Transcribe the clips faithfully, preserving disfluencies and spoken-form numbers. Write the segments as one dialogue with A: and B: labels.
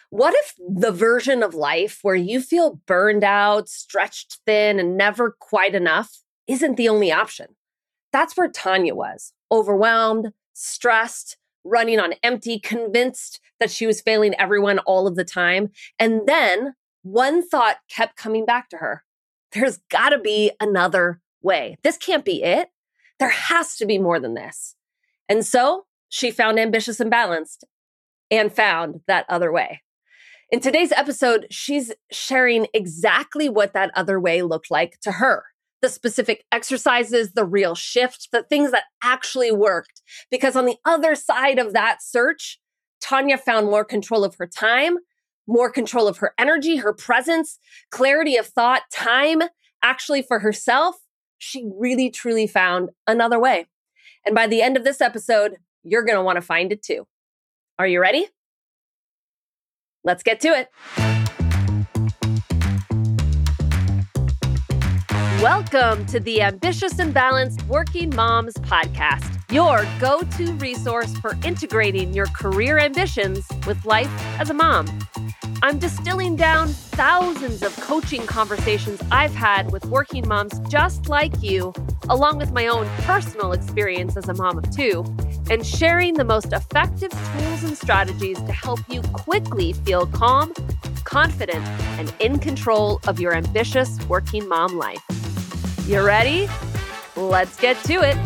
A: What if the version of life where you feel burned out, stretched thin, and never quite enough isn't the only option? That's where Tanya was, overwhelmed, stressed, running on empty, convinced that she was failing everyone all of the time. And then one thought kept coming back to her. There's got to be another way. This can't be it. There has to be more than this. And so she found Ambitious and Balanced and found that other way. In today's episode, she's sharing exactly what that other way looked like to her. The specific exercises, the real shift, the things that actually worked. Because on the other side of that search, Tanya found more control of her time, more control of her energy, her presence, clarity of thought, time actually for herself. She really, truly found another way. And by the end of this episode, you're going to want to find it too. Are you ready? Let's get to it. Welcome to the Ambitious and Balanced Working Moms Podcast, your go-to resource for integrating your career ambitions with life as a mom. I'm distilling down thousands of coaching conversations I've had with working moms just like you, along with my own personal experience as a mom of two, and sharing the most effective tools and strategies to help you quickly feel calm, confident, and in control of your ambitious working mom life. You ready? Let's get to it.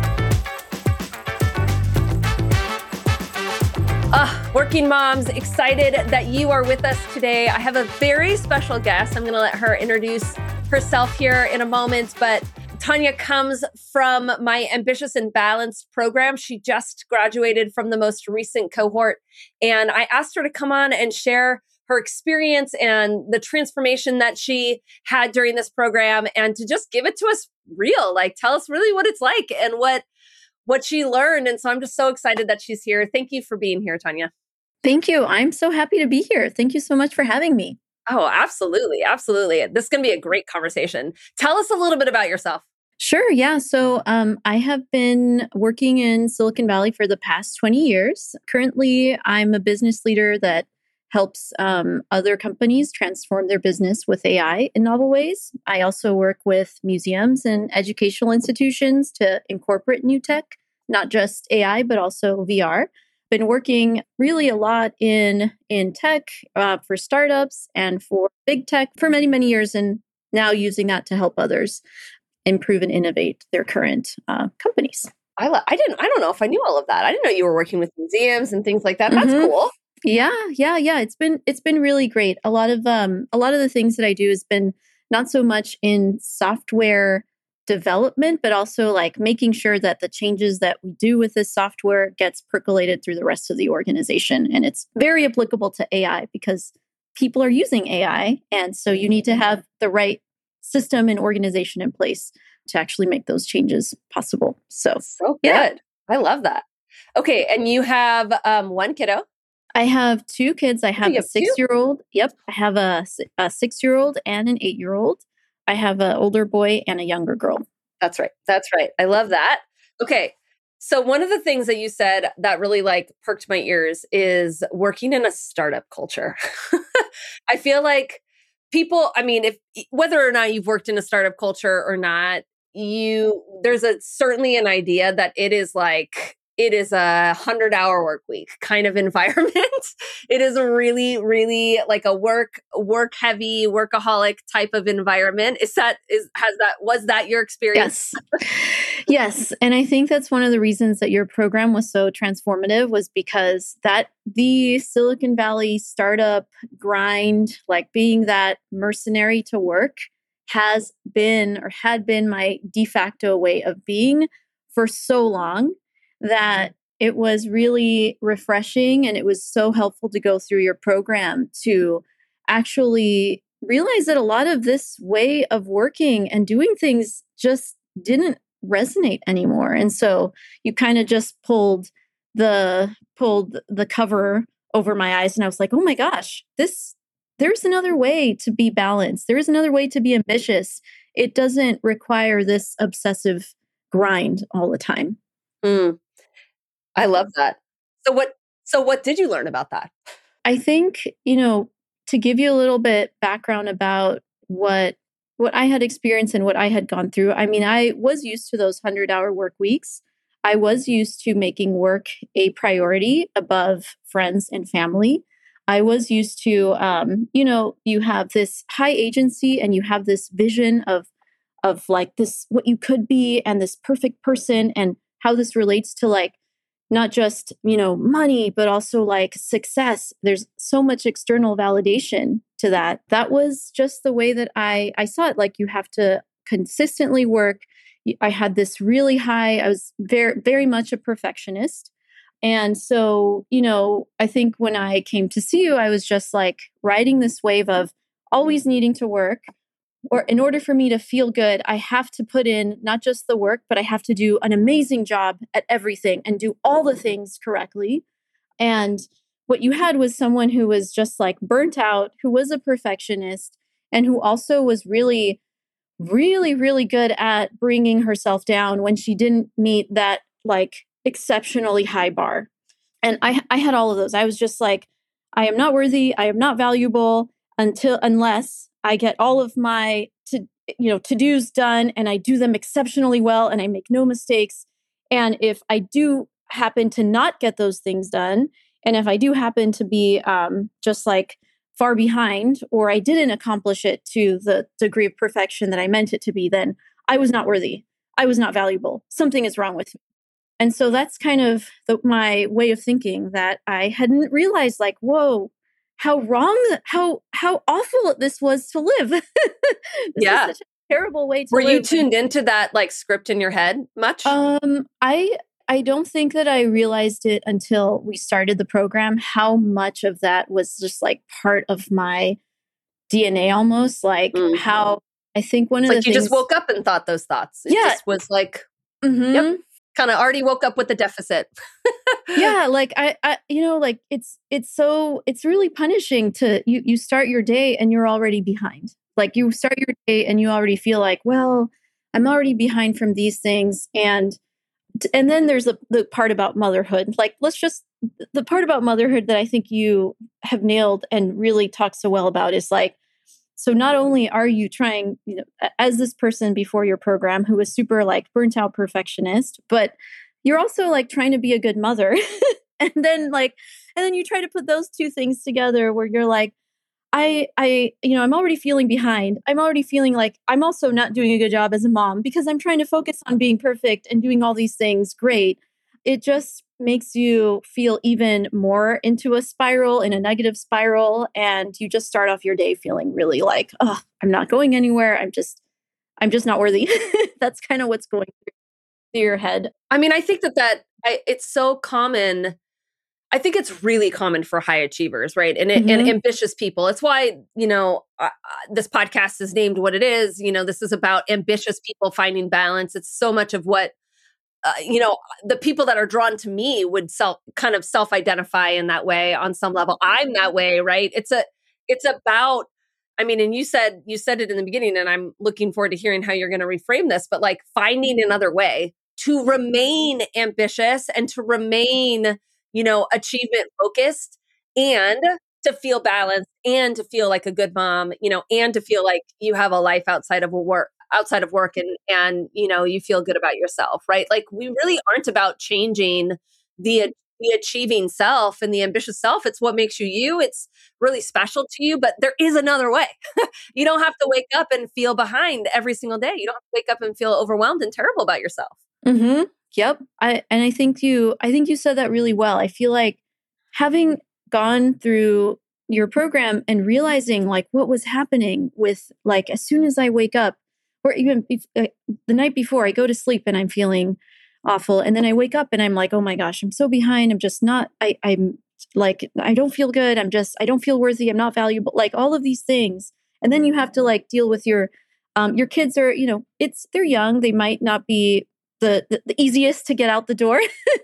A: Uh, working moms, excited that you are with us today. I have a very special guest. I'm going to let her introduce herself here in a moment, but Tanya comes from my Ambitious and Balanced program. She just graduated from the most recent cohort, and I asked her to come on and share her experience and the transformation that she had during this program, and to just give it to us real, like tell us really what it's like and what what she learned. And so I'm just so excited that she's here. Thank you for being here, Tanya.
B: Thank you. I'm so happy to be here. Thank you so much for having me.
A: Oh, absolutely. Absolutely. This is going to be a great conversation. Tell us a little bit about yourself.
B: Sure. Yeah. So um, I have been working in Silicon Valley for the past twenty years. Currently, I'm a business leader that helps um, other companies transform their business with A I in novel ways. I also work with museums and educational institutions to incorporate new tech, not just A I, but also V R. Been working really a lot in, in tech uh, for startups and for big tech for many, many years, and now using that to help others improve and innovate their current uh, companies.
A: I, lo- I didn't, I don't know if I knew all of that. I didn't know you were working with museums and things like that. That's mm-hmm. cool.
B: Yeah, yeah, yeah. It's been it's been really great. A lot of um a lot of the things that I do has been not so much in software development, but also like making sure that the changes that we do with this software gets percolated through the rest of the organization. And it's very applicable to A I because people are using A I. And so you need to have the right system and organization in place to actually make those changes possible. So,
A: so good. Yeah. I love that. Okay. And you have um, one kiddo.
B: I have two kids. I have,
A: have
B: a six-year-old. Yep. I have a, a six-year-old and an eight-year-old. I have an older boy and a younger girl.
A: That's right. That's right. I love that. Okay. So one of the things that you said that really like perked my ears is working in a startup culture. I feel like people, I mean, if whether or not you've worked in a startup culture or not, you there's a certainly an idea that it is like it is a hundred hour work week kind of environment. It is a really, really like a work, work heavy, workaholic type of environment. Is that, is, has that, was that your experience?
B: Yes. Yes. And I think that's one of the reasons that your program was so transformative was because that the Silicon Valley startup grind, like being that mercenary to work has been or had been my de facto way of being for so long, that it was really refreshing and it was so helpful to go through your program to actually realize that a lot of this way of working and doing things just didn't resonate anymore. And so you kind of just pulled the pulled the cover over my eyes and I was like, "Oh my gosh, this there's another way to be balanced. There is another way to be ambitious. It doesn't require this obsessive grind all the time."
A: Mm. I love that. So what, so what did you learn about that?
B: I think, you know, to give you a little bit background about what what I had experienced and what I had gone through. I mean, I was used to those hundred-hour work weeks. I was used to making work a priority above friends and family. I was used to, um, you know, you have this high agency and you have this vision of of like this what you could be and this perfect person and how this relates to like not just, you know, money, but also like success. There's so much external validation to that. That was just the way that I I saw it. Like you have to consistently work. I had this really high, I was very, very much a perfectionist. And so, you know, I think when I came to see you, I was just like riding this wave of always needing to work, or in order for me to feel good, I have to put in not just the work, but I have to do an amazing job at everything and do all the things correctly. And what you had was someone who was just like burnt out, who was a perfectionist, and who also was really, really, really good at bringing herself down when she didn't meet that like exceptionally high bar. And I, I had all of those. I was just like, I am not worthy. I am not valuable until unless I get all of my to you know to-dos done and I do them exceptionally well and I make no mistakes. And if I do happen to not get those things done, and if I do happen to be um, just like far behind, or I didn't accomplish it to the degree of perfection that I meant it to be, then I was not worthy. I was not valuable. Something is wrong with me. And so that's kind of the, my way of thinking, that I hadn't realized, like, whoa, how wrong, how how awful this was to live. This
A: Yeah.
B: is such a terrible way to
A: Were
B: live.
A: you tuned into that like script in your head much?
B: Um, I I don't think that I realized it until we started the program, how much of that was just like part of my D N A almost. Like
A: Mm.
B: how I think one
A: It's
B: of
A: like
B: the
A: you
B: things.
A: just woke up and thought those thoughts. It
B: Yeah.
A: just was like,
B: Mhm.
A: yep, kind of already woke up with the deficit.
B: Yeah, like I, I, you know, like it's it's so it's really punishing to you. You start your day and you're already behind. Like you start your day and you already feel like, well, I'm already behind from these things, and and then there's the the part about motherhood. Like let's just the part about motherhood that I think you have nailed and really talk so well about is like, so not only are you trying, you know, a- as this person before your program who was super like burnt out perfectionist, but you're also like trying to be a good mother. And then like, and then you try to put those two things together where you're like, I, I, you know, I'm already feeling behind. I'm already feeling like I'm also not doing a good job as a mom because I'm trying to focus on being perfect and doing all these things great. It just makes you feel even more into a spiral, in a negative spiral. And you just start off your day feeling really like, oh, I'm not going anywhere. I'm just, I'm just not worthy. That's kind of what's going through your head.
A: I mean, I think that that I, it's so common. I think it's really common for high achievers, right? And, and
B: Mhm.
A: ambitious people. It's why, you know, uh, uh, this podcast is named what it is. You know, this is about ambitious people finding balance. It's so much of what, uh, you know, the people that are drawn to me would self kind of self-identify in that way on some level. I'm that way, right? It's a, it's about, I mean, and you said, you said it in the beginning, and I'm looking forward to hearing how you're going to reframe this, but like finding another way to remain ambitious and to remain, you know, achievement focused, and to feel balanced, and to feel like a good mom, you know, and to feel like you have a life outside of a work outside of work, and and you know, you feel good about yourself, right? Like we really aren't about changing the the achieving self and the ambitious self. It's what makes you you. It's really special to you, but there is another way. You don't have to wake up and feel behind every single day. You don't have to wake up and feel overwhelmed and terrible about yourself.
B: Mm-hmm. Yep. I and I think you I think you said that really well. I feel like having gone through your program and realizing like what was happening with like as soon as I wake up, or even bef- uh, the night before I go to sleep and I'm feeling awful, and then I wake up and I'm like, oh my gosh, I'm so behind. I'm just not. I I'm like I don't feel good. I'm just I don't feel worthy. I'm not valuable. Like all of these things, and then you have to like deal with your um, your kids are, you know, it's they're young. They might not be the, the, the easiest to get out the door,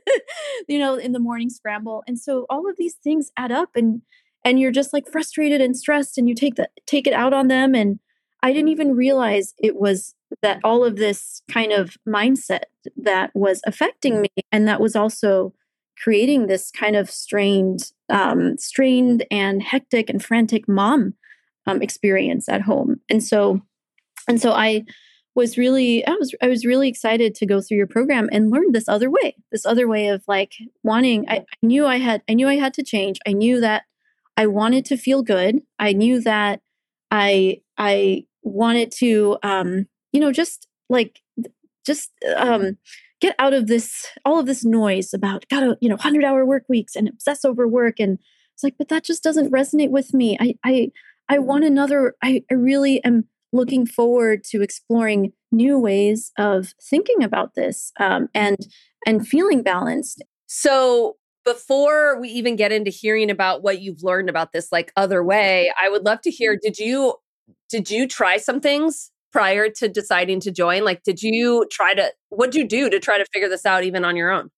B: you know, in the morning scramble. And so all of these things add up, and and you're just like frustrated and stressed, and you take the take it out on them. And I didn't even realize it was that all of this kind of mindset that was affecting me, and that was also creating this kind of strained, um, strained and hectic and frantic mom um, experience at home. And so, and so I was really, I was, I was really excited to go through your program and learn this other way, this other way of like wanting. I, I knew I had, I knew I had to change. I knew that I wanted to feel good. I knew that I, I wanted to, um, you know, just like, just um, get out of this, all of this noise about gotta, you know, hundred hour work weeks and obsess over work. And it's like, but that just doesn't resonate with me. I, I, I want another, I, I really am looking forward to exploring new ways of thinking about this um, and, and feeling balanced.
A: So before we even get into hearing about what you've learned about this like other way, I would love to hear, did you, did you try some things prior to deciding to join? Like, did you try to, what'd you do to try to figure this out even on your own?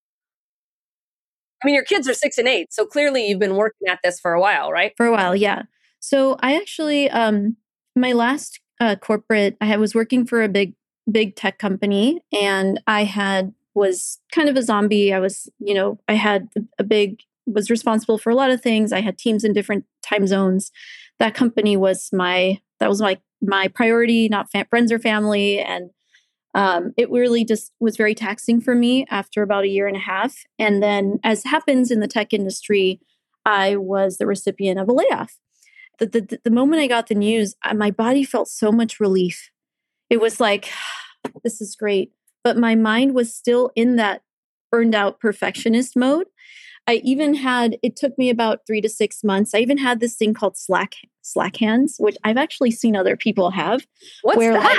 A: I mean, your kids are six and eight, so clearly you've been working at this for a while, right?
B: For a while, yeah. So I actually, um, my last uh, corporate, I was working for a big, big tech company, and I had was kind of a zombie. I was, you know, I had a big, was responsible for a lot of things. I had teams in different time zones. That company was my, that was like my priority, not fa- friends or family. And um, it really just was very taxing for me after about a year and a half. And then, as happens in the tech industry, I was the recipient of a layoff. The, the, the moment I got the news, my body felt so much relief. It was like, this is great. But my mind was still in that burned out perfectionist mode. I even had, it took me about three to six months. I even had this thing called Slack Slack hands, which I've actually seen other people have.
A: What's
B: where
A: that?
B: Like,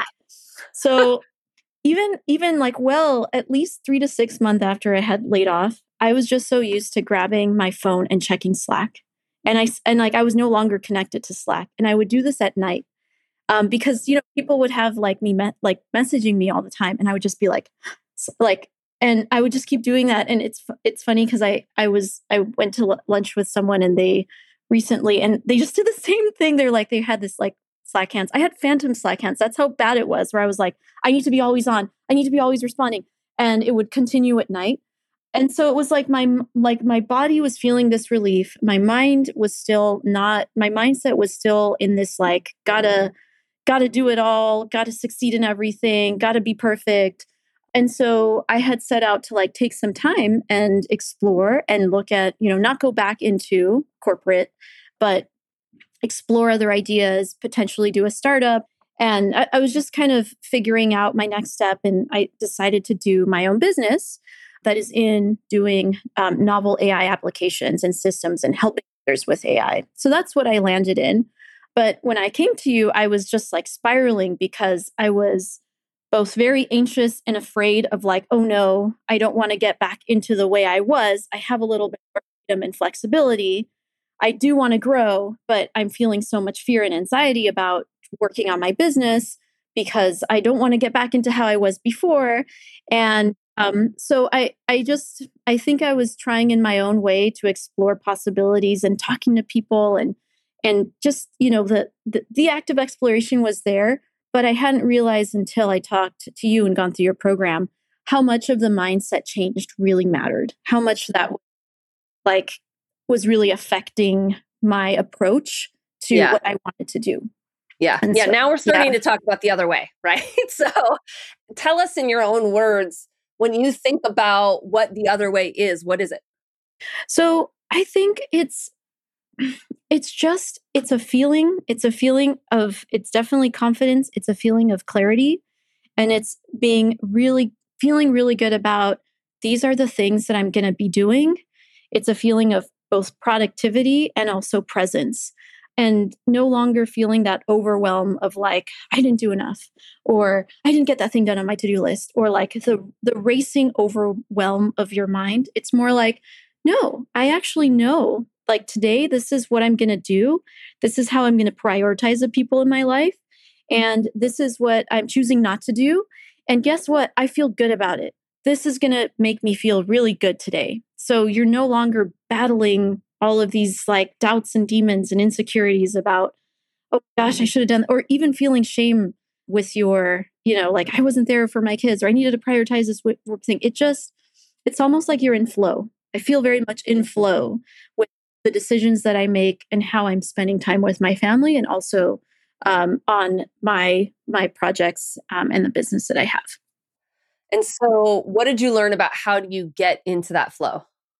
B: so even, even like, well, at least three to six months after I had laid off, I was just so used to grabbing my phone and checking Slack. And I, and like, I was no longer connected to Slack. And I would do this at night. Um, because, you know, people would have like me, me- like messaging me all the time. And I would just be like, like, and I would just keep doing that. And it's, it's funny because I, I was, I went to l- lunch with someone and they recently, and they just did the same thing. They're like, they had this like Slack hands. I had phantom Slack hands. That's how bad it was, where I was like, I need to be always on. I need to be always responding. And it would continue at night. And so it was like my, like my body was feeling this relief. My mind was still not, my mindset was still in this, like, gotta, got to do it all, got to succeed in everything, got to be perfect. And so I had set out to like take some time and explore and look at, you know, not go back into corporate, but explore other ideas, potentially do a startup. And I, I was just kind of figuring out my next step. And I decided to do my own business that is in doing um, novel A I applications and systems and helping others with A I. So that's what I landed in. But when I came to you, I was just like spiraling because I was both very anxious and afraid of like, oh no, I don't want to get back into the way I was. I have a little bit more freedom and flexibility. I do want to grow, but I'm feeling so much fear and anxiety about working on my business because I don't want to get back into how I was before. And um, so I, I just, I think I was trying in my own way to explore possibilities and talking to people and And just, you know, the, the the act of exploration was there, but I hadn't realized until I talked to you and gone through your program how much of the mindset changed really mattered, how much that like was really affecting my approach to
A: Yeah.
B: what I wanted to do.
A: Yeah.
B: And
A: Yeah.
B: so,
A: Now we're starting
B: yeah.
A: to talk about the other way, right? So tell us in your own words, when you think about what the other way is, what is it?
B: So I think it's it's just it's a feeling. It's a feeling of it's definitely confidence. It's a feeling of clarity. And it's being really feeling really good about these are the things that I'm going to be doing. It's a feeling of both productivity and also presence. And no longer feeling that overwhelm of like, I didn't do enough, or I didn't get that thing done on my to-do list, or like the the racing overwhelm of your mind. It's more like, no, I actually know, like today, this is what I'm going to do. This is how I'm going to prioritize the people in my life. And this is what I'm choosing not to do. And guess what? I feel good about it. This is going to make me feel really good today. So you're no longer battling all of these like doubts and demons and insecurities about, oh gosh, I should have done, or even feeling shame with your, you know, like I wasn't there for my kids or I needed to prioritize this w- thing. It just, it's almost like you're in flow. I feel very much in flow with the decisions that I make and how I'm spending time with my family and also um, on my my projects um, and the business that I have.
A: And so what did you learn about how do you get into that flow?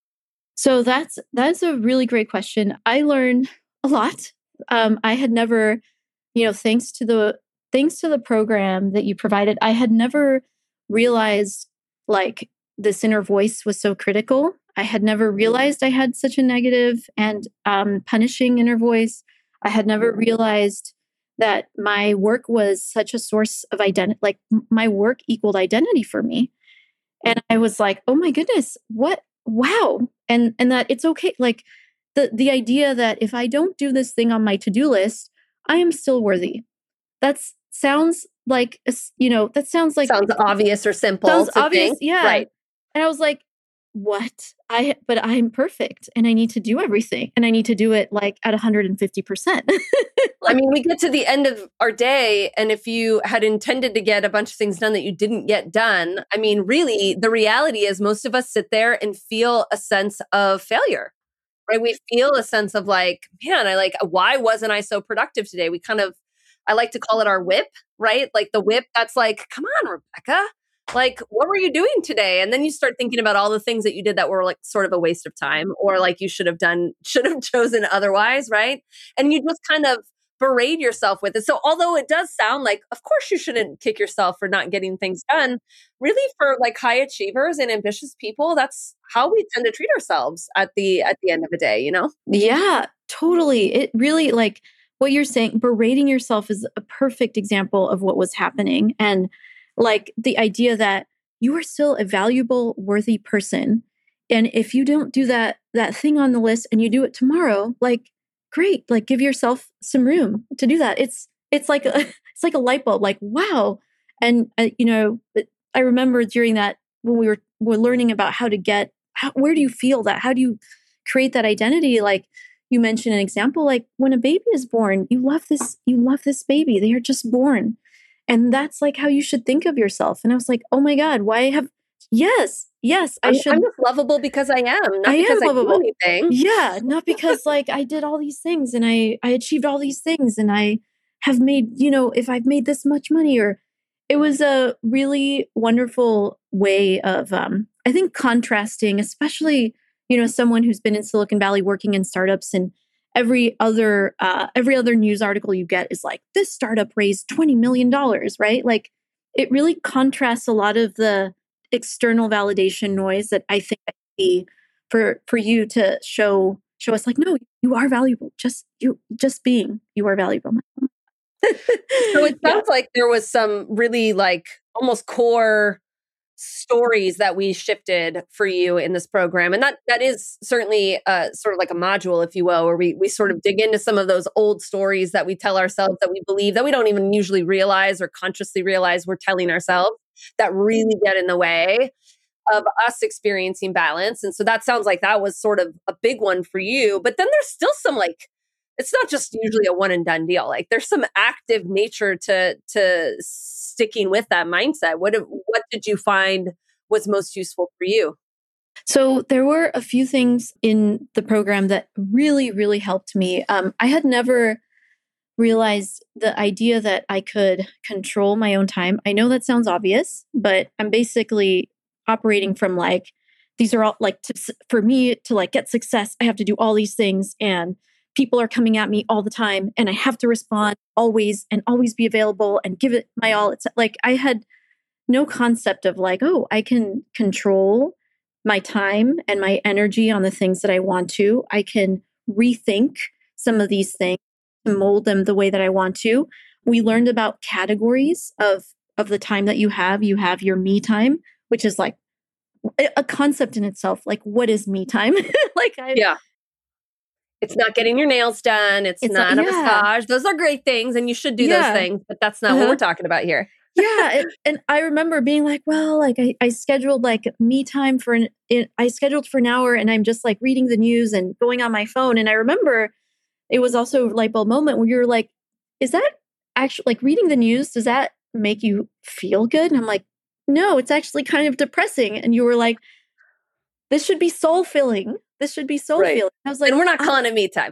B: So that's that's a really great question. I learned a lot. Um, I had never, you know, thanks to the thanks to the program that you provided, I had never realized like this inner voice was so critical. I had never realized I had such a negative and um, punishing inner voice. I had never realized that my work was such a source of identity. Like m- my work equaled identity for me, and I was like, oh my goodness, what? Wow. And and that it's okay. Like the the idea that if I don't do this thing on my to-do list, I am still worthy. That's sounds like a s- you know, that sounds like
A: Sounds obvious or simple
B: sounds
A: to
B: obvious.
A: think.
B: Yeah.
A: Right.
B: And I was like, what? I but I'm perfect and I need to do everything and I need to do it like at one hundred fifty percent.
A: I
B: Like
A: mean, we get to the end of our day, and if you had intended to get a bunch of things done that you didn't get done, I mean, really, the reality is most of us sit there and feel a sense of failure, right? We feel a sense of like, man, I like, why wasn't I so productive today? We kind of, I like to call it our whip, right? Like the whip that's like, come on, Rebecca. Like, what were you doing today? And then you start thinking about all the things that you did that were like sort of a waste of time or like you should have done, should have chosen otherwise, right? And you just kind of berate yourself with it. So, although it does sound like, of course, you shouldn't kick yourself for not getting things done, really for like high achievers and ambitious people, that's how we tend to treat ourselves at the at the end of the day, you know?
B: yeah, totally. It really like what you're saying, berating yourself is a perfect example of what was happening. And like the idea that you are still a valuable, worthy person. And if you don't do that that thing on the list and you do it tomorrow, like great, like give yourself some room to do that. It's it's like a it's like a light bulb, like wow. And uh, you know, it- I remember during that when we were were learning about how to get how, where do you feel that? How do you create that identity? Like you mentioned an example, like when a baby is born, you love this, you love this baby. They are just born. And that's like how you should think of yourself. And I was like, oh my God, why have, yes, yes, I
A: I'm, I'm
B: should,
A: just lovable because I am,
B: I
A: not
B: am
A: because I do
B: lovable.
A: anything.
B: Yeah, not because like I did all these things and I, I achieved all these things and I have made, you know, if I've made this much money or it was a really wonderful way of, um, I think, contrasting, especially, you know, someone who's been in Silicon Valley working in startups and every other uh, every other news article you get is like this startup raised twenty million dollars, right? Like it really contrasts a lot of the external validation noise that I think I see for for you to show show us like no, you are valuable. Just you just being you are valuable.
A: So it
B: Yeah.
A: sounds like there was some really like almost core stories that we shifted for you in this program. And that that is certainly uh, sort of like a module, if you will, where we we sort of dig into some of those old stories that we tell ourselves that we believe that we don't even usually realize or consciously realize we're telling ourselves that really get in the way of us experiencing balance. And so that sounds like that was sort of a big one for you. But then there's still some like, it's not just usually a one and done deal. Like there's some active nature to to sticking with that mindset. What did- what did you find was most useful for you?
B: So there were a few things in the program that really, really helped me. Um, I had never realized the idea that I could control my own time. I know that sounds obvious, but I'm basically operating from like, these are all like tips for me to like get success. I have to do all these things and people are coming at me all the time and I have to respond always and always be available and give it my all. It's like I had no concept of like, oh, I can control my time and my energy on the things that I want to. I can rethink some of these things to mold them the way that I want to. We learned about categories of of the time that you have. You have your me time, which is like a a concept in itself. Like, what is me time? Like, I
A: Yeah. It's not getting your nails done. It's
B: it's like,
A: not a
B: yeah,
A: massage. Those are great things and you should do those
B: yeah.
A: things, but that's not what we're
B: Uh-huh.
A: talking about here.
B: Yeah, and, and I remember being like, well, like I, I scheduled like me time for an it, I scheduled for an hour, and I'm just like reading the news and going on my phone. And I remember it was also a light bulb moment where you're like, is that actually like reading the news? Does that make you feel good? And I'm like, no, it's actually kind of depressing. And you were like, this should be soul filling. This should be soul
A: Right.
B: filling. I was like,
A: And we're not
B: I-
A: calling it me time.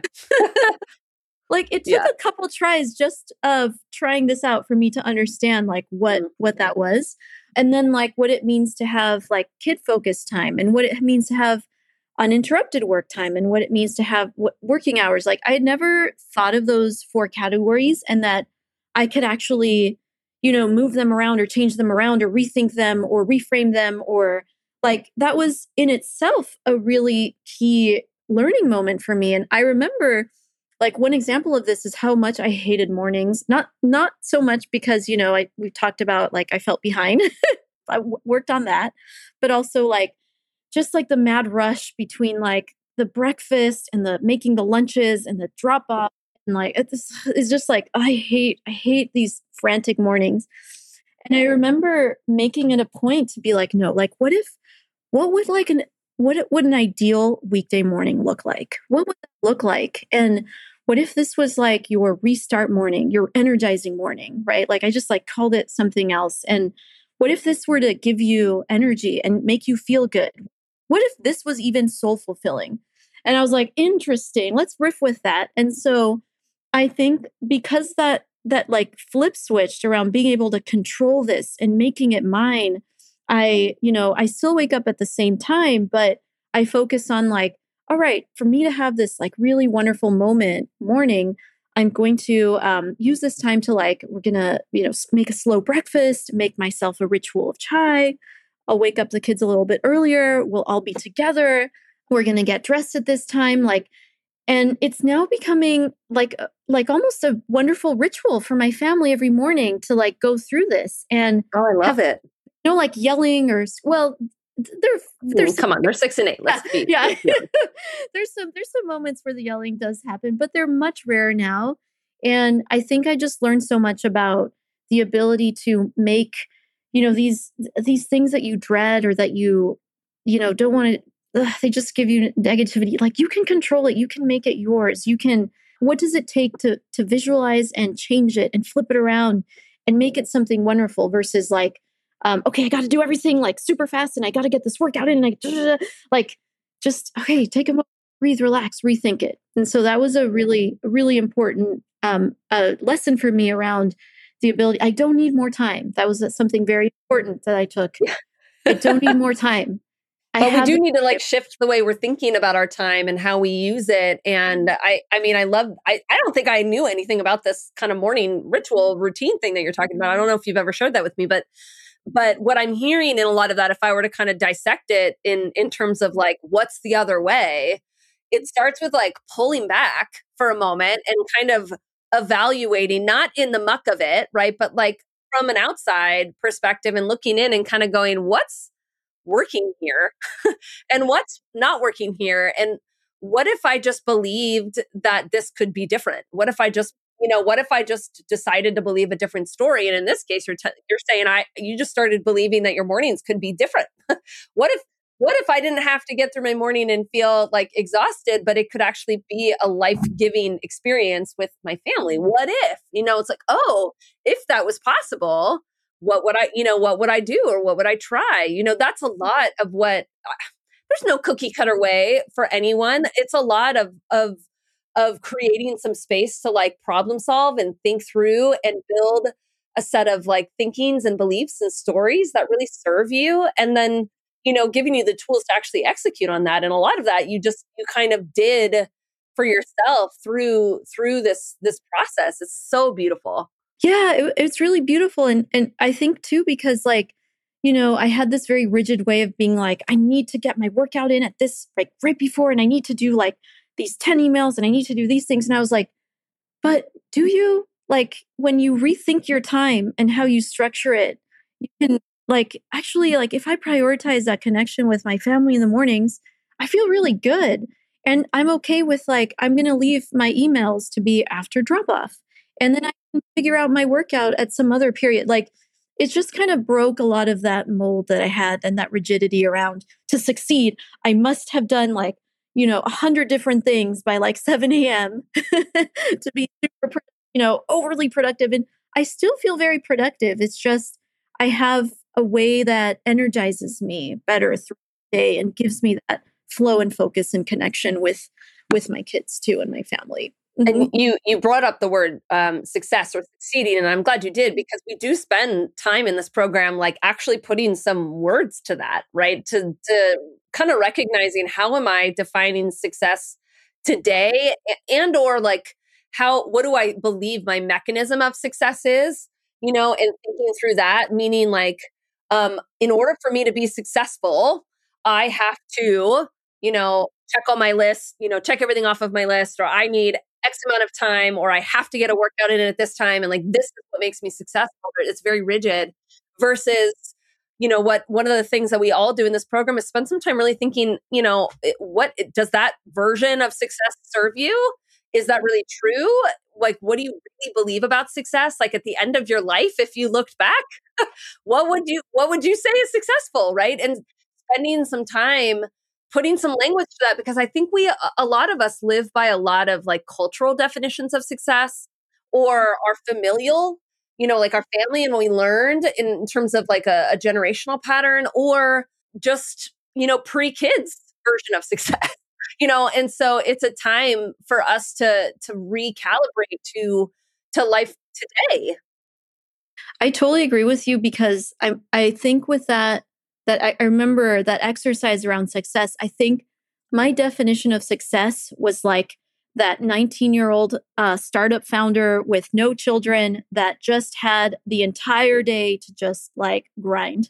B: like it took
A: Yeah.
B: a couple tries just of trying this out for me to understand like what
A: Mhm.
B: what that was, and then like what it means to have like kid focused time, and what it means to have uninterrupted work time, and what it means to have w- working hours. Like I had never thought of those four categories, and that I could actually, you know, move them around or change them around or rethink them or reframe them, or like that was in itself a really key learning moment for me. And I remember like one example of this is how much I hated mornings. Not not so much because, you know, I we talked about like I felt behind. I w- worked on that, but also like just like the mad rush between like the breakfast and the making the lunches and the drop off, and like it's it's just like I hate I hate these frantic mornings. And I remember making it a point to be like, no, like what if what would like an what it- would an ideal weekday morning look like? What would that look like? And what if this was like your restart morning, your energizing morning, right? Like I just like called it something else. And what if this were to give you energy and make you feel good? What if this was even soul fulfilling? And I was like, interesting. Let's riff with that. And so I think because that that like flip switched around being able to control this and making it mine, I, you know, I still wake up at the same time, but I focus on like, all right, for me to have this like really wonderful moment morning, I'm going to um, use this time to like, we're going to, you know, s- make a slow breakfast, make myself a ritual of chai. I'll wake up the kids a little bit earlier. We'll all be together. We're going to get dressed at this time. Like, and it's now becoming like, a- like almost a wonderful ritual for my family every morning to like go through this and
A: Oh, I love
B: have,
A: it.
B: you know, like yelling or, s- well, th- there, there's
A: Ooh, come on, they're six and eight. Let's be.
B: yeah.
A: let's be honest.
B: there's some there's some moments where the yelling does happen, but they're much rarer now. And I think I just learned so much about the ability to make, you know, these these things that you dread or that you, you know, don't want to, they just give you negativity. Like you can control it, you can make it yours. You can, what does it take to to visualize and change it and flip it around and make it something wonderful versus like, um, okay, I got to do everything like super fast and I got to get this workout in and I like just okay, take a moment, breathe, relax, rethink it. And so that was a really, really important um, uh, lesson for me around the ability. I don't need more time. That was something very important that I took. I don't need more time. I
A: But we
B: have
A: do need to like shift the way we're thinking about our time and how we use it. And I, I mean, I love, I, I don't think I knew anything about this kind of morning ritual routine thing that you're talking about. I don't know if you've ever shared that with me, but, but what I'm hearing in a lot of that, if I were to kind of dissect it in, in terms of like, what's the other way, it starts with like pulling back for a moment and kind of evaluating, not in the muck of it, right? But like from an outside perspective and looking in and kind of going, what's working here and what's not working here? And what if I just believed that this could be different? What if I just, you know, what if I just decided to believe a different story? And in this case, you're, t- you're saying I, you just started believing that your mornings could be different. what if, what if I didn't have to get through my morning and feel like exhausted, but it could actually be a life-giving experience with my family? What if, you know, it's like, oh, if that was possible, what would I, you know, what would I do or what would I try? You know, that's a lot of what uh, there's no cookie cutter way for anyone. It's a lot of of of creating some space to like problem solve and think through and build a set of like thinkings and beliefs and stories that really serve you, and then, you know, giving you the tools to actually execute on that. And a lot of that you just you kind of did for yourself through through this this process. It's so beautiful.
B: yeah, it, it's really beautiful. And and I think too, because like, you know, I had this very rigid way of being like, I need to get my workout in at this like right before, and I need to do like these ten emails and I need to do these things. And I was like, but do you like when you rethink your time and how you structure it, you can like actually like if I prioritize that connection with my family in the mornings, I feel really good. And I'm okay with like I'm going to leave my emails to be after drop off. And then I can figure out my workout at some other period. Like it just kind of broke a lot of that mold that I had and that rigidity around to succeed. I must have done like you know, a hundred different things by like seven a.m. to be super, pro- you know, overly productive. And I still feel very productive. It's just I have a way that energizes me better through day and gives me that flow and focus and connection with with my kids too and my family. Mm-hmm.
A: And you you brought up the word um, success or succeeding, and I'm glad you did, because we do spend time in this program like actually putting some words to that, right? To to kind of recognizing, how am I defining success today, and or like, how what do I believe my mechanism of success is, you know, and thinking through that, meaning like, um, in order for me to be successful, I have to, you know, check all my lists, you know, check everything off of my list, or I need X amount of time, or I have to get a workout in at this time. And like, this is what makes me successful. It's very rigid versus, you know, what, one of the things that we all do in this program is spend some time really thinking, you know, it, what does that version of success serve you? Is that really true? Like, what do you really believe about success? Like at the end of your life, if you looked back, what would you, what would you say is successful? Right. And spending some time putting some language to that, because I think we, a lot of us live by a lot of like cultural definitions of success, or are familial, you know, like our family and what we learned in, in terms of like a, a generational pattern, or just, you know, pre-kids version of success, you know? And so it's a time for us to, to recalibrate to, to life today.
B: I totally agree with you, because I, I think with that, that I, I remember that exercise around success. I think my definition of success was like that nineteen-year-old uh, startup founder with no children that just had the entire day to just like grind.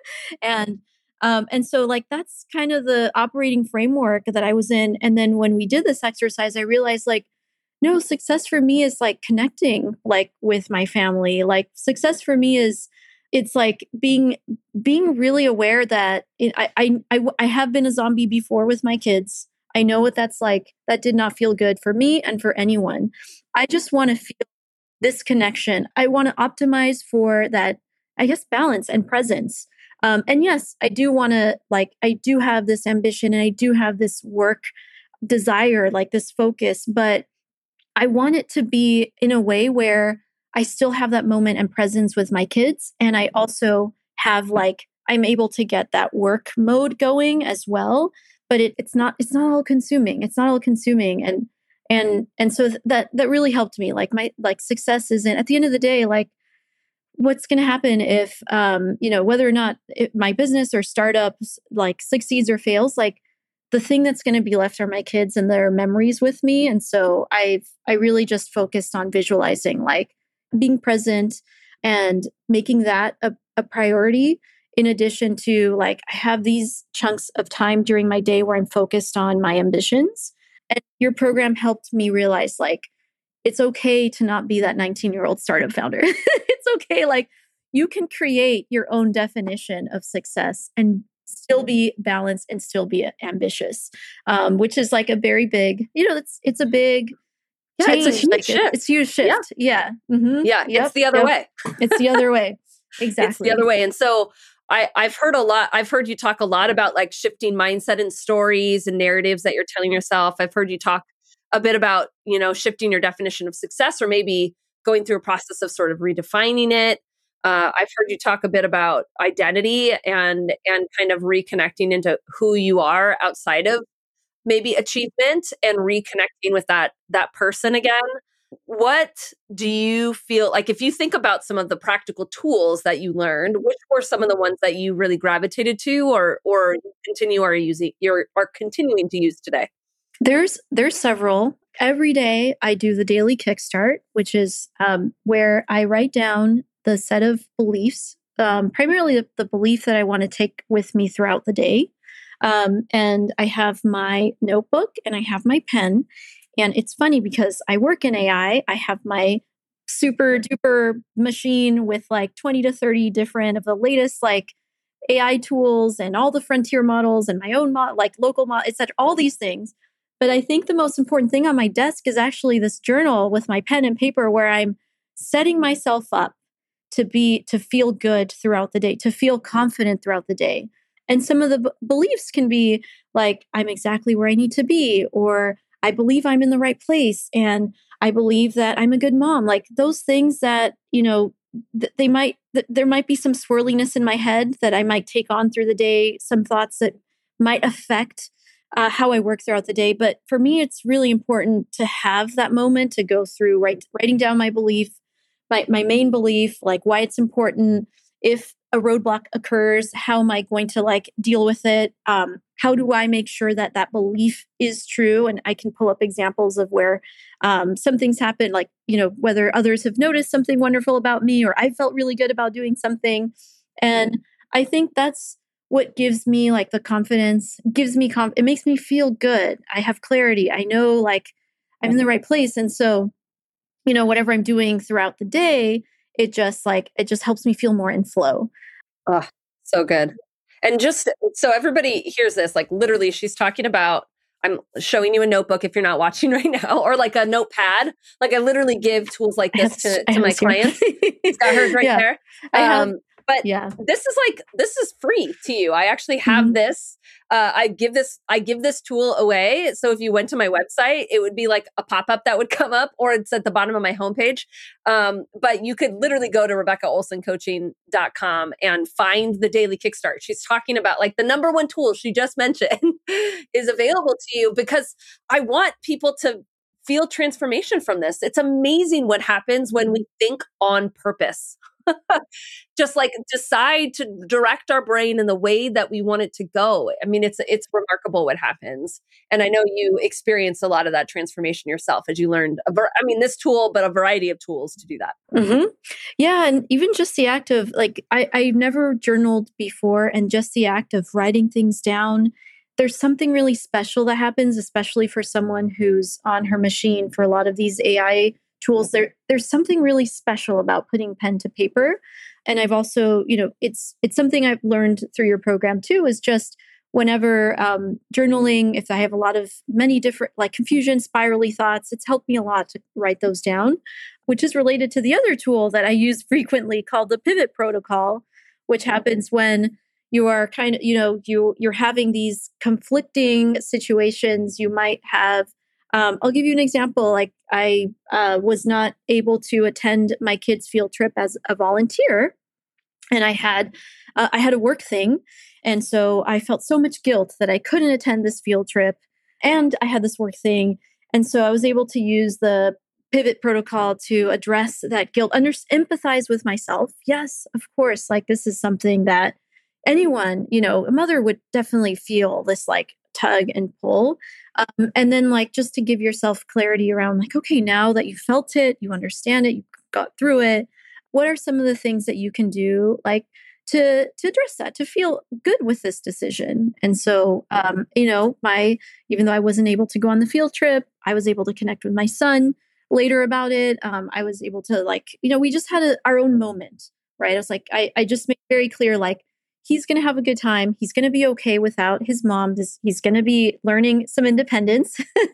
B: and um, and so like that's kind of the operating framework that I was in. And then when we did this exercise, I realized like, no, success for me is like connecting like with my family. Like success for me is, it's like being being really aware that it, I, I I I have been a zombie before with my kids. I know what that's like. That did not feel good for me and for anyone. I just want to feel this connection. I want to optimize for that, I guess, balance and presence. Um, and yes, I do want to like I do have this ambition and I do have this work desire, like this focus, but I want it to be in a way where I still have that moment and presence with my kids. And I also have like, I'm able to get that work mode going as well. But it, it's not, it's not all consuming. It's not all consuming. And, and, and so th- that, that really helped me. Like my, like success isn't at the end of the day, like what's going to happen if, um, you know, whether or not it, my business or startups like succeeds or fails, like the thing that's going to be left are my kids and their memories with me. And so I've, I really just focused on visualizing, like, being present and making that a, a priority, in addition to like, I have these chunks of time during my day where I'm focused on my ambitions. And your program helped me realize like, it's okay to not be that nineteen year old startup founder. It's okay. Like you can create your own definition of success and still be balanced and still be ambitious, um, which is like a very big, you know, it's, it's a big
A: Yeah,
B: change.
A: it's a huge
B: like
A: shift.
B: It, it's a huge shift. Yeah. Yeah. Mm-hmm.
A: Yeah.
B: Yep.
A: It's the other
B: Yep.
A: way.
B: It's the other way. Exactly.
A: It's the other way. And so I, I've heard a lot, I've heard you talk a lot about like shifting mindset and stories and narratives that you're telling yourself. I've heard you talk a bit about, you know, shifting your definition of success, or maybe going through a process of sort of redefining it. Uh, I've heard you talk a bit about identity and and kind of reconnecting into who you are outside of maybe achievement, and reconnecting with that that person again. What do you feel like, if you think about some of the practical tools that you learned, which were some of the ones that you really gravitated to, or or continue are using you're are continuing to use today?
B: There's there's several. Every day I do the daily kickstart, which is um, where I write down the set of beliefs, um, primarily the, the belief that I want to take with me throughout the day. Um, and I have my notebook and I have my pen. And it's funny because I work in A I. I have my super duper machine with like twenty to thirty different of the latest like A I tools and all the frontier models and my own mod, like local mod, et cetera, all these things. But I think the most important thing on my desk is actually this journal with my pen and paper, where I'm setting myself up to be, to feel good throughout the day, to feel confident throughout the day. And some of the b- beliefs can be like, I'm exactly where I need to be, or I believe I'm in the right place, and I believe that I'm a good mom. Like those things that, you know, th- they might, th- there might be some swirliness in my head that I might take on through the day, some thoughts that might affect uh, how I work throughout the day. But for me, it's really important to have that moment to go through, write, writing down my belief, my, my main belief, like why it's important. If a roadblock occurs, how am I going to like deal with it? Um, how do I make sure that that belief is true? And I can pull up examples of where um, some things happen, like, you know, whether others have noticed something wonderful about me or I felt really good about doing something. And I think that's what gives me like the confidence, gives me, conf- it makes me feel good. I have clarity. I know like I'm in the right place. And so, you know, whatever I'm doing throughout the day, it just like, it just helps me feel more in flow.
A: Oh, so good. And just so everybody hears this, like literally she's talking about, I'm showing you a notebook if you're not watching right now, or like a notepad. Like I literally give tools like this to, to my clients. She's got hers right
B: yeah,
A: there.
B: I have,
A: Um, but
B: yeah.
A: this is like, this is free to you. I actually have
B: Mhm.
A: this. Uh, I give this, I give this tool away. So if you went to my website, it would be like a pop-up that would come up, or it's at the bottom of my homepage. Um, but you could literally go to Rebecca Olson Coaching dot com and find the daily kickstart. She's talking about like the number one tool she just mentioned is available to you, because I want people to feel transformation from this. It's amazing what happens when we think on purpose. Just like decide to direct our brain in the way that we want it to go. I mean, it's it's remarkable what happens. And I know you experienced a lot of that transformation yourself as you learned, a ver- I mean, this tool, but a variety of tools to do that.
B: hmm Yeah. And even just the act of like, I, I've never journaled before, and just the act of writing things down, there's something really special that happens, especially for someone who's on her machine for a lot of these A I tools. There, there's something really special about putting pen to paper. And I've also, you know, it's it's something I've learned through your program too, is just whenever um, journaling, if I have a lot of many different like confusion, spirally thoughts, it's helped me a lot to write those down, which is related to the other tool that I use frequently called the pivot protocol, which happens when you are kind of, you know, you you're having these conflicting situations. You might have, um, I'll give you an example. Like I uh, was not able to attend my kids' field trip as a volunteer, and I had uh, I had a work thing, and so I felt so much guilt that I couldn't attend this field trip, and I had this work thing, and so I was able to use the pivot protocol to address that guilt, under empathize with myself. Yes, of course, like this is something that anyone, you know, a mother would definitely feel this like tug and pull. Um, and then like just to give yourself clarity around like, okay, now that you felt it, you understand it, you got through it, what are some of the things that you can do like to to address that, to feel good with this decision? And so um, you know, my even though I wasn't able to go on the field trip, I was able to connect with my son later about it. Um, I was able to like, you know, we just had a, our own moment, right? I was like, I, I just made very clear, like, he's going to have a good time. He's going to be okay without his mom. This, he's going to be learning some independence.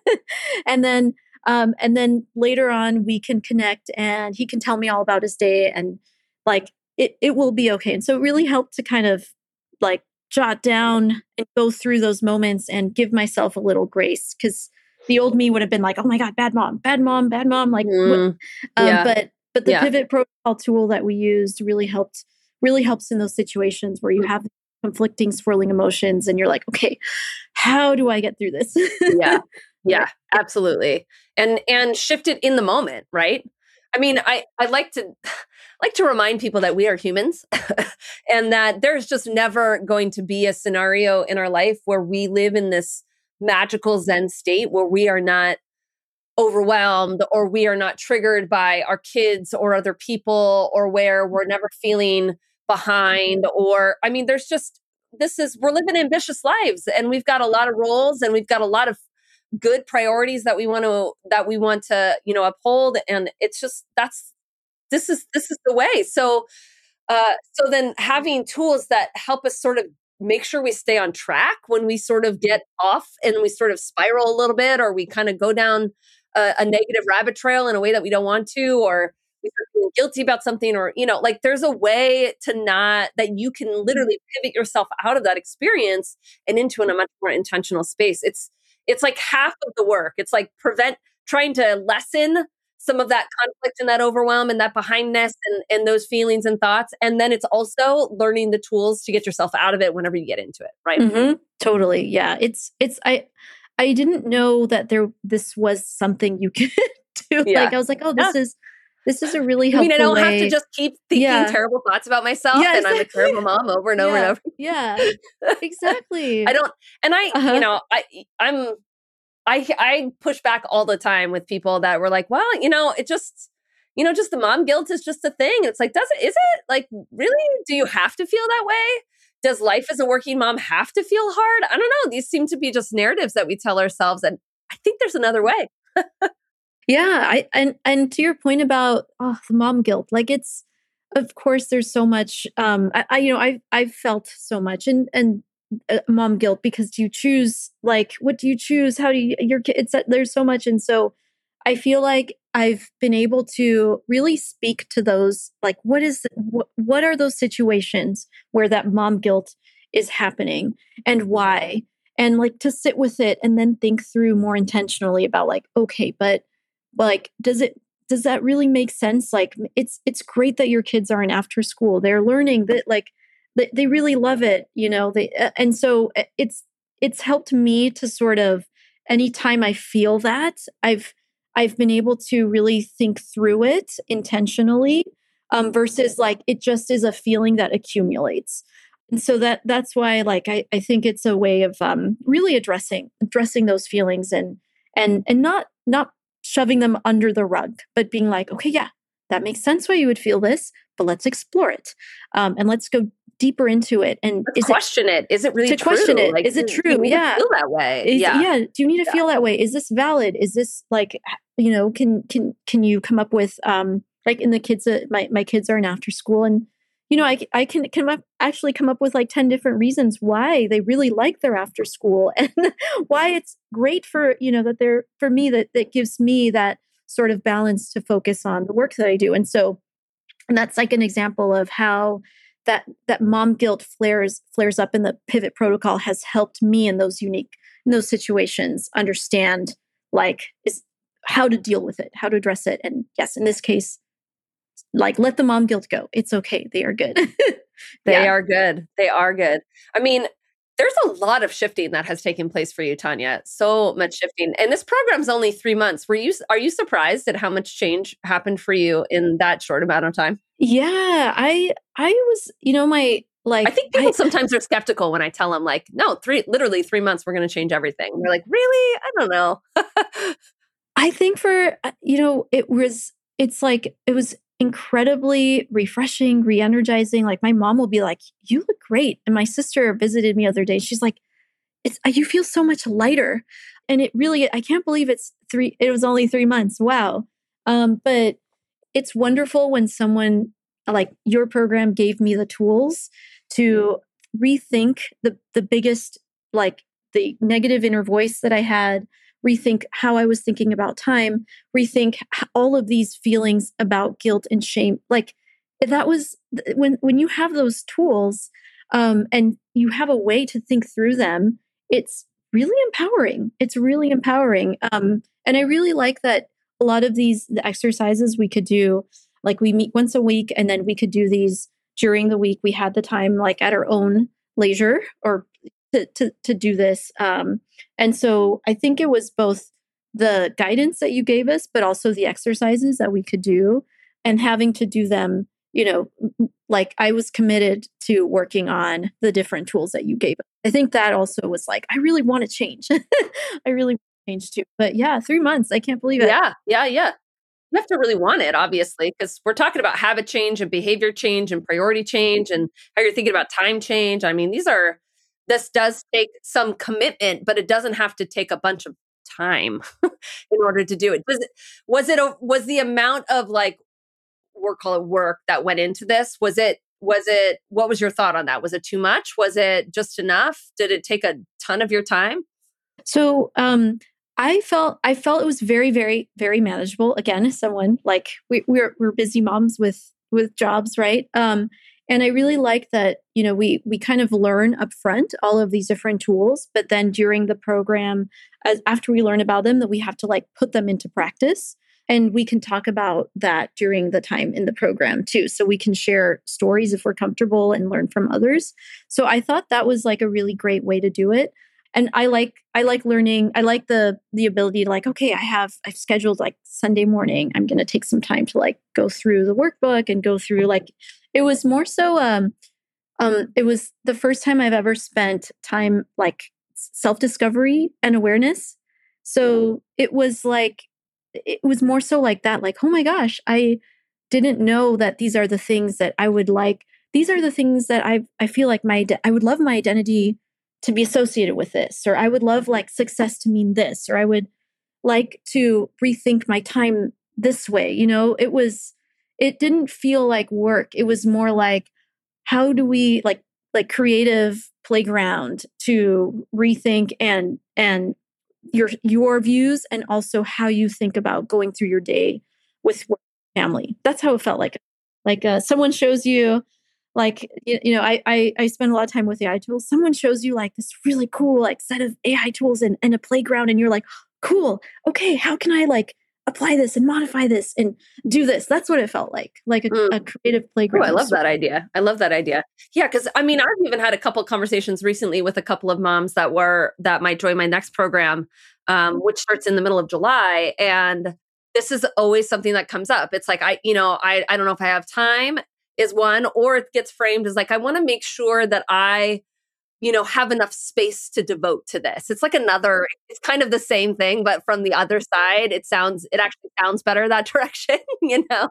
B: and then, um, and then later on we can connect and he can tell me all about his day, and like, it, it will be okay. And so it really helped to kind of like jot down and go through those moments and give myself a little grace. Cause the old me would have been like, oh my God, bad mom, bad mom, bad mom. Like, what?
A: Mm,
B: Um,
A: yeah.
B: but, but the
A: Yeah.
B: pivot protocol tool that we used really helped, really helps in those situations where you have conflicting, swirling emotions and you're like, okay, how do I get through this?
A: Yeah. Yeah, absolutely. And, and shift it in the moment, right? I mean, I, I like to like to remind people that we are humans and that there's just never going to be a scenario in our life where we live in this magical Zen state where we are not overwhelmed or we are not triggered by our kids or other people, or where we're never feeling behind. Or, I mean, there's just, this is, we're living ambitious lives and we've got a lot of roles and we've got a lot of good priorities that we want to, that we want to, you know, uphold. And it's just, that's, this is, this is the way. So, uh, so then having tools that help us sort of make sure we stay on track when we sort of get off and we sort of spiral a little bit, or we kind of go down a, a negative rabbit trail in a way that we don't want to, or we start feeling guilty about something, or, you know, like there's a way to not, that you can literally pivot yourself out of that experience and into a much more intentional space. It's, it's like half of the work. It's like prevent, trying to lessen some of that conflict and that overwhelm and that behindness and, and those feelings and thoughts. And then it's also learning the tools to get yourself out of it whenever you get into it, right?
B: Hmm. Totally. Yeah. It's, it's, I, I didn't know that there, this was something you could do.
A: Yeah.
B: Like, I was like, oh, this
A: Yeah.
B: is, this is a really
A: I
B: helpful
A: mean, I don't have
B: way.
A: to just keep thinking
B: Yeah.
A: terrible thoughts about myself
B: Yeah,
A: and I'm a
B: exactly.
A: terrible mom over and over
B: Yeah.
A: and over.
B: Yeah, exactly.
A: I don't, and I,
B: Uh-huh.
A: you know, I, I'm, I, I push back all the time with people that were like, well, you know, it just, you know, just the mom guilt is just a thing. It's like, does it, is it like, really? Do you have to feel that way? Does life as a working mom have to feel hard? I don't know. These seem to be just narratives that we tell ourselves. And I think there's another way.
B: Yeah, I and and to your point about oh, the mom guilt, like it's of course there's so much. Um, I, I you know I've I've felt so much and and uh, mom guilt because you choose like what do you choose? How do you your kid? It's there's so much, and so I feel like I've been able to really speak to those. Like, what is what what are those situations where that mom guilt is happening and why? And like to sit with it and then think through more intentionally about like, okay, but like does it does that really make sense? Like it's it's great that your kids are in after school, they're learning that like they, they really love it, you know, they uh, and so uh, it's it's helped me to sort of anytime I feel that i've i've been able to really think through it intentionally, um, versus like it just is a feeling that accumulates. And so that that's why like I, I think it's a way of um, really addressing addressing those feelings and and and not not shoving them under the rug, but being like, okay, yeah, that makes sense why you would feel this, but let's explore it, um, and let's go deeper into it. And
A: Let's
B: is
A: question it, it. Is it really
B: to
A: true?
B: question it?
A: Like,
B: Is it
A: do
B: true?
A: you need
B: Yeah.
A: to feel that way?
B: Is,
A: Yeah.
B: yeah. Do you need to
A: Yeah.
B: feel that way? Is this valid? Is this like, you know, can can can you come up with um like in the kids uh, my my kids are in after school and you know I I can come up actually come up with like ten different reasons why they really like their after school and why it's great for you know that they're for me that that gives me that sort of balance to focus on the work that I do. And so and that's like an example of how that that mom guilt flares flares up in the pivot protocol has helped me in those unique in those situations understand like is how to deal with it, how to address it. And yes, in this case, like let the mom guilt go. It's okay. They are good.
A: They
B: Yeah.
A: are good. They are good. I mean, there's a lot of shifting that has taken place for you, Tanya. So much shifting. And this program's only three months. Were you are you surprised at how much change happened for you in that short amount of time?
B: Yeah, I I was, you know, my like
A: I think people
B: I
A: sometimes are skeptical when I tell them, like, no, three literally three months, we're going to change everything. And they're like, really? I don't know.
B: I think for uh, you know, it was it's like it was incredibly refreshing, re-energizing. Like my mom will be like, "You look great." And my sister visited me the other day. She's like, "It's uh, you feel so much lighter." And it really I can't believe it's three it was only three months. Wow. Um, but it's wonderful when someone like your program gave me the tools to rethink the the biggest like the negative inner voice that I had, rethink how I was thinking about time, rethink h- all of these feelings about guilt and shame. Like that was when when you have those tools um, and you have a way to think through them, it's really empowering. It's really empowering. Um, and I really like that a lot of these the exercises we could do, like we meet once a week and then we could do these during the week. We had the time like at our own leisure or to to, to do this. Um, and so I think it was both the guidance that you gave us, but also the exercises that we could do and having to do them, you know, like I was committed to working on the different tools that you gave. I think that also was like, I really want to change. I really want to change too. But yeah, three months. I can't believe it.
A: Yeah, yeah, yeah. You have to really want it, obviously, because we're talking about habit change and behavior change and priority change and how you're thinking about time change. I mean, these are, this does take some commitment, but it doesn't have to take a bunch of time in order to do it. Was it, was it, a, was the amount of like, we'll call it work that went into this? Was it, was it, what was your thought on that? Was it too much? Was it just enough? Did it take a ton of your time?
B: So um I felt I felt it was very, very, very manageable. Again, as someone like we, we're we're busy moms with with jobs, right? Um, and I really like that, you know, we we kind of learn upfront all of these different tools, but then during the program, as after we learn about them, that we have to like put them into practice. And we can talk about that during the time in the program too. So we can share stories if we're comfortable and learn from others. So I thought that was like a really great way to do it. And I like I like learning. I like the the ability to like, okay, I have I've scheduled like Sunday morning. I'm going to take some time to like go through the workbook and go through like it was more so um um it was the first time I've ever spent time like self-discovery and awareness. So it was like it was more so like that, like, oh my gosh, I didn't know that these are the things that I would like. These are the things that I I feel like my I would love my identity to be associated with this, or I would love like success to mean this, or I would like to rethink my time this way. You know, it was it didn't feel like work. It was more like how do we like like creative playground to rethink and and your your views and also how you think about going through your day with family. That's how it felt like. Like uh, someone shows you, like you, you know, I, I I spend a lot of time with A I tools. Someone shows you like this really cool like set of A I tools and, and a playground, and you're like, cool. Okay, how can I like apply this and modify this and do this? That's what it felt like, like a,
A: Mm.
B: a creative
A: Oh,
B: playground.
A: I love that idea. I love that idea. Yeah, because I mean, I've even had a couple of conversations recently with a couple of moms that were that might join my next program, um, which starts in the middle of July, and this is always something that comes up. It's like I, you know, I I don't know if I have time is one, or it gets framed as like I want to make sure that I you know, have enough space to devote to this. It's like another, it's kind of the same thing, but from the other side, it sounds, it actually sounds better that direction, you know?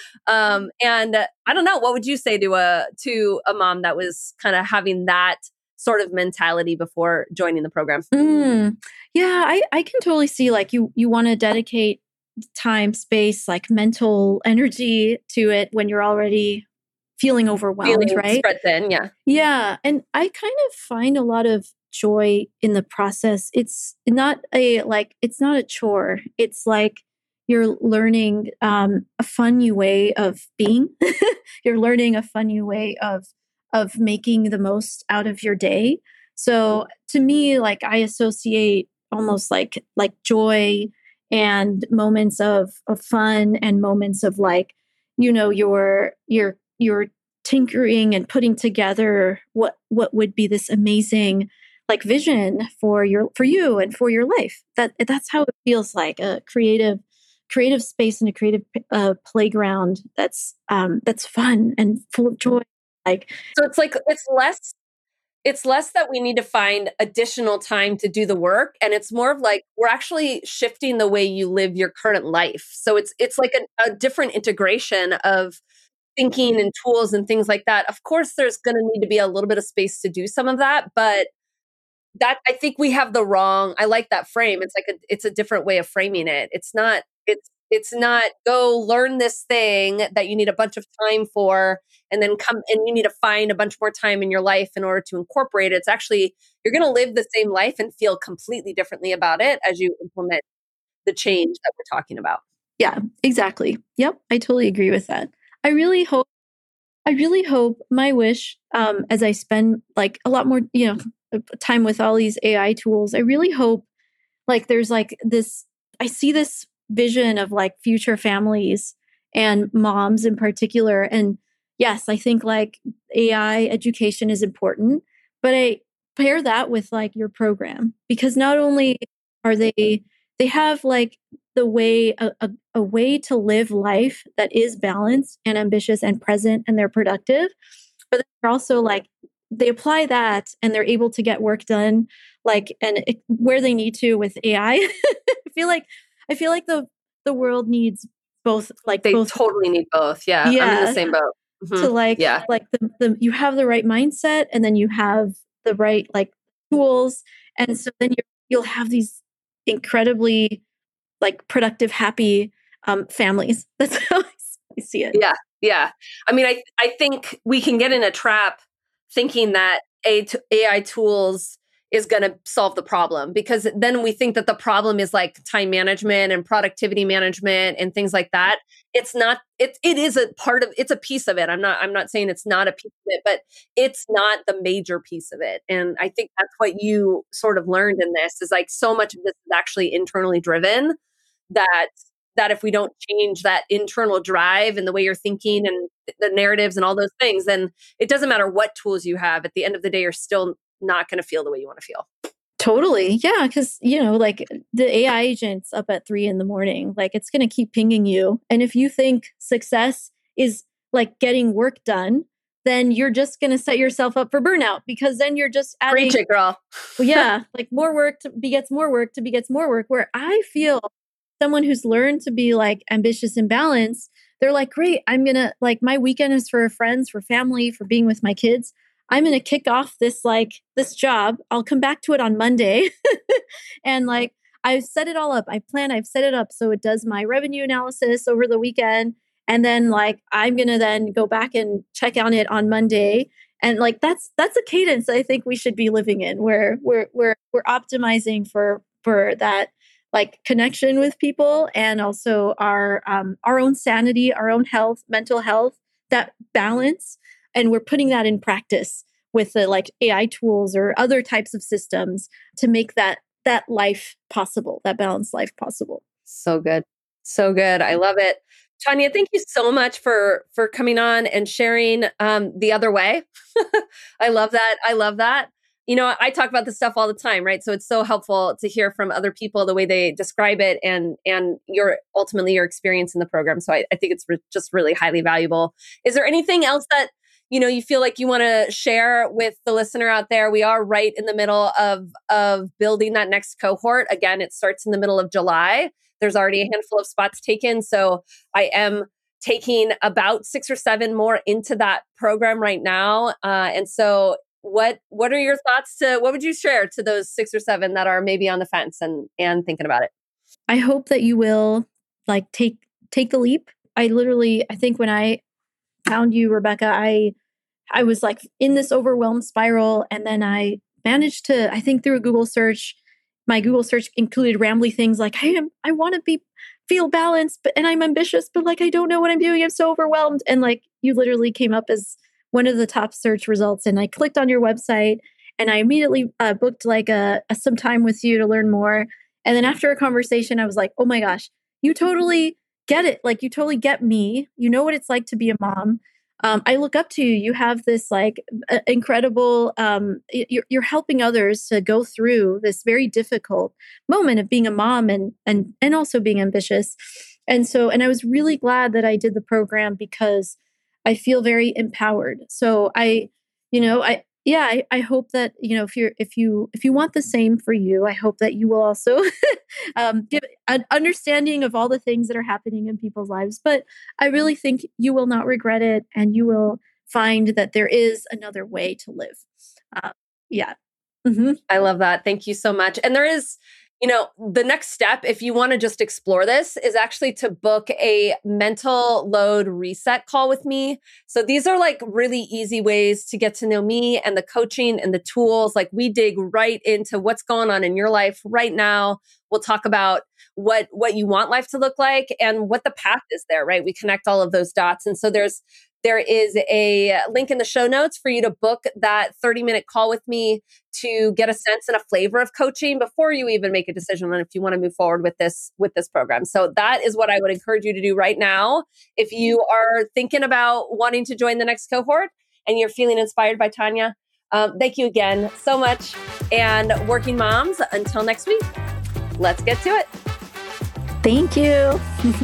A: Um, and uh, I don't know, what would you say to a, to a mom that was kind of having that sort of mentality before joining the program?
B: Mm, yeah, I, I can totally see like you, you want to dedicate time, space, like mental energy to it when you're already feeling overwhelmed,
A: Feeling
B: right?
A: spread thin, yeah.
B: Yeah. And I kind of find a lot of joy in the process. It's not a like, it's not a chore. It's like you're learning um, a fun new way of being. You're learning a fun new way of of making the most out of your day. So to me, like I associate almost like like joy and moments of of fun and moments of like, you know, your your your tinkering and putting together what what would be this amazing like vision for your for you and for your life. That that's how it feels like a creative creative space and a creative uh, playground that's um that's fun and full of joy. Like
A: So it's like, it's less it's less that we need to find additional time to do the work, and it's more of like we're actually shifting the way you live your current life. So it's it's like a, a different integration of thinking and tools and things like that. Of course, there's going to need to be a little bit of space to do some of that, but that I think we have the wrong. I like that frame. It's like a it's a different way of framing it. It's not it's it's not go learn this thing that you need a bunch of time for and then come and you need to find a bunch more time in your life in order to incorporate it. It's actually you're going to live the same life and feel completely differently about it as you implement the change that we're talking about.
B: yeah, exactly. Yep, I totally agree with that. I really hope I really hope my wish um as I spend like a lot more, you know, time with all these A I tools, I really hope like there's like this I see this vision of like future families and moms in particular. And yes, I think like A I education is important, but I pair that with like your program because not only are they they have like the way a, a, a way to live life that is balanced and ambitious and present and they're productive, but they're also like they apply that and they're able to get work done like and it, where they need to with A I. I feel like I feel like the the world needs both like
A: They
B: both
A: totally need both. Yeah, I'm in the
B: yeah
A: same boat.
B: to
A: Mhm.
B: like
A: Yeah.
B: like the, the you have the right mindset and then you have the right like tools and so then you you'll have these incredibly like productive happy um families. That's how I s- I see it.
A: Yeah, yeah. I mean, I I think we can get in a trap thinking that A t- A I tools is going to solve the problem because then we think that the problem is like time management and productivity management and things like that. It's not. It it is a part of. It's a piece of it. I'm not. I'm not saying it's not a piece of it, but it's not the major piece of it. And I think that's what you sort of learned in this is like so much of this is actually internally driven that that if we don't change that internal drive and the way you're thinking and the narratives and all those things, then it doesn't matter what tools you have. At the end of the day, you're still not going to feel the way you want to feel.
B: Totally. Yeah. Cause, you know, like the A I agent's up at three in the morning, like it's going to keep pinging you. And if you think success is like getting work done, then you're just going to set yourself up for burnout, because then you're just adding.
A: Preach it, girl.
B: Well, yeah. Like more work to begets more work to begets more work, where I feel someone who's learned to be like ambitious and balanced, they're like, great, I'm going to like, my weekend is for friends, for family, for being with my kids. I'm going to kick off this, like this job. I'll come back to it on Monday. And like, I've set it all up. I plan, I've set it up. So it does my revenue analysis over the weekend. And then like, I'm going to then go back and check on it on Monday. And like, that's, that's a cadence I think we should be living in, where we're, we're, we're optimizing for, for that like connection with people, and also our, um, our own sanity, our own health, mental health, that balance. And we're putting that in practice with the like A I tools or other types of systems to make that that life possible, that balanced life possible.
A: So good. So good. I love it. Tanya, thank you so much for for coming on and sharing um, the other way. I love that. I love that. You know, I talk about this stuff all the time, right? So it's so helpful to hear from other people the way they describe it, and and your ultimately your experience in the program. So I, I think it's re- just really highly valuable. Is there anything else that you know, you feel like you want to share with the listener out there? We are right in the middle of, of building that next cohort. Again, it starts in the middle of July. There's already a handful of spots taken. So I am taking about six or seven more into that program right now. Uh, and so what, what are your thoughts to, what would you share to those six or seven that are maybe on the fence and, and thinking about it?
B: I hope that you will like take, take the leap. I literally, I think when I found you, Rebecca, I I was like in this overwhelmed spiral, and then I managed to, I think through a Google search, my Google search included rambly things like, I am, I want to be feel balanced, but and I'm ambitious, but like I don't know what I'm doing. I'm so overwhelmed. And like you literally came up as one of the top search results, and I clicked on your website, and I immediately uh, booked like a, a some time with you to learn more. And then after a conversation, I was like, oh my gosh, you totally get it. Like you totally get me. You know what it's like to be a mom. Um, I look up to you. You have this like uh, incredible, um, you're, you're helping others to go through this very difficult moment of being a mom and, and, and also being ambitious. And so, and I was really glad that I did the program because I feel very empowered. So I, you know, I, yeah, I, I hope that, you know, if you're, if you, if you want the same for you, I hope that you will also um, give an understanding of all the things that are happening in people's lives. But I really think you will not regret it, and you will find that there is another way to live. Uh, yeah.
A: Mm-hmm. I love that. Thank you so much. And there is, you know, the next step, if you want to just explore this, is actually to book a mental load reset call with me. So these are like really easy ways to get to know me and the coaching and the tools. Like we dig right into what's going on in your life right now. We'll talk about what, what you want life to look like and what the path is there, right? We connect all of those dots. And so there's There is a link in the show notes for you to book that thirty minute call with me to get a sense and a flavor of coaching before you even make a decision on if you want to move forward with this, with this program. So that is what I would encourage you to do right now. If you are thinking about wanting to join the next cohort and you're feeling inspired by Tanya, um, thank you again so much. And working moms, until next week, let's get to it.
B: Thank you.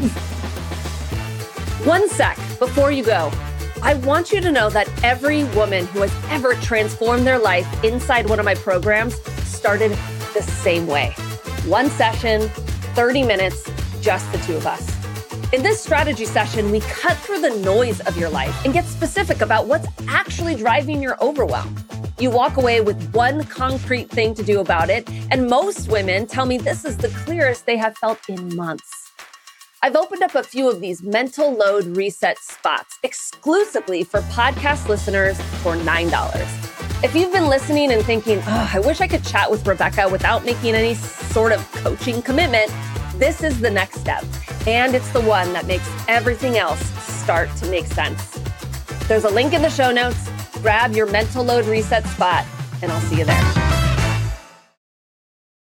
A: One sec before you go. I want you to know that every woman who has ever transformed their life inside one of my programs started the same way. One session, thirty minutes, just the two of us. In this strategy session, we cut through the noise of your life and get specific about what's actually driving your overwhelm. You walk away with one concrete thing to do about it, and most women tell me this is the clearest they have felt in months. I've opened up a few of these mental load reset spots exclusively for podcast listeners for nine dollars. If you've been listening and thinking, oh, I wish I could chat with Rebecca without making any sort of coaching commitment, this is the next step. And it's the one that makes everything else start to make sense. There's a link in the show notes. Grab your mental load reset spot, and I'll see you there.